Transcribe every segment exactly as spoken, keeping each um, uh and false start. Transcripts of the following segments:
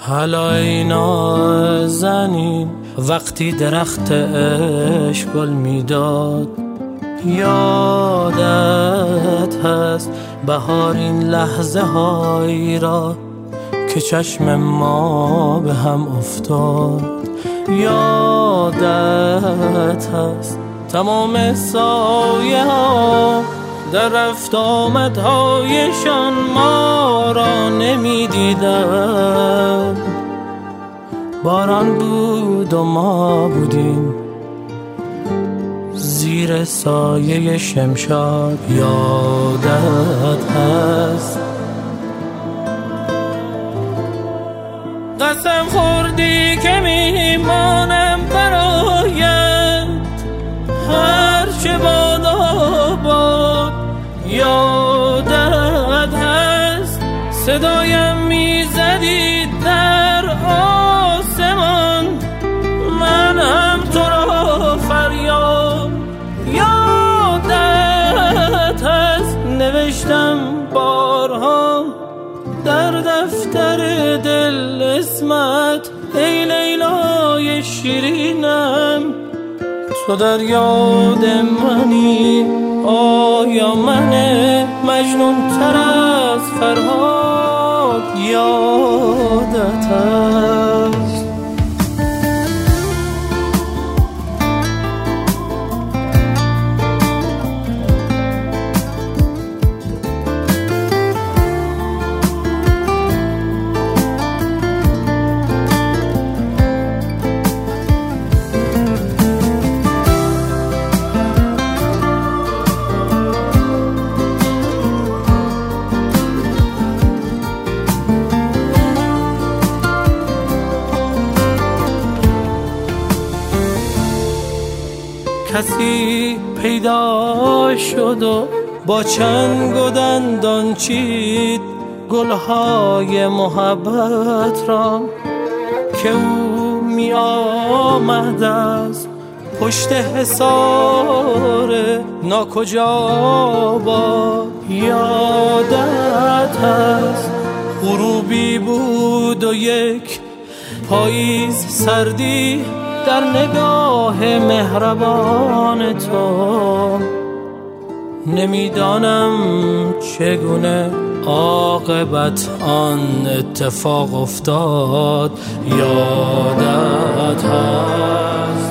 حالا ای نازنین وقتی درخت عشق گل میداد، یادت هست بهار این لحظه هایی را که چشم ما به هم افتاد. یادت هست تمام سایه ها در رفت آمد هایشان ما را نمی دیدن. باران بود و ما بودیم زیر سایه شمشاد. یادت هست قسم خوردی که میمانم برایت هر چه بادا باد. یادت هست صدایم میزدی در آسمان، من هم تو را فریاد. یادت هست نوشتم بارها در دفتر دل اسمت، ای لیلای شیرینم تو در یاد منی. آیا من مجنون تر از فرهاد یادت هست؟ کسی پیدا شد و با چنگ و دندان چید گلهای محبت را که او می آمد از پشت حصار ناکجا با. یادت هست غروبی بود و یک پاییز سردی در نگاه مهربان تو. نمیدانم چگونه عاقبت آن اتفاق افتاد. یادت هست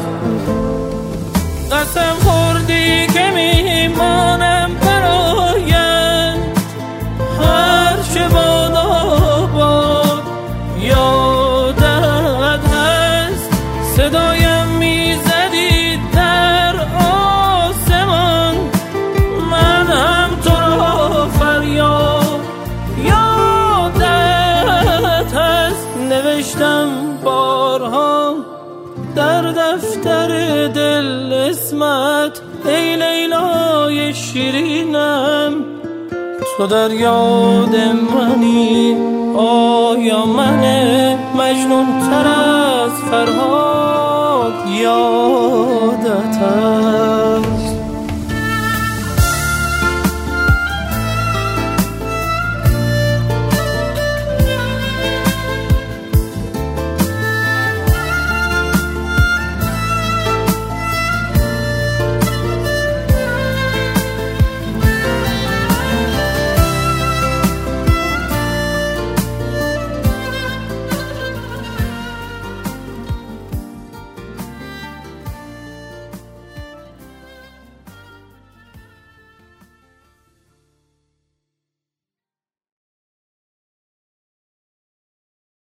قسم خوردی که میمانم برایت هر چه بادا باد. یادت هست صدایم میزدی در آسمان، من هم تو را فریاد. یادت هست نوشتم بارها در دفتر دل اسمت، ای لیلای شیرینم تو در یاد منی. آیا من مجنون تر از فرهاد یادت هست؟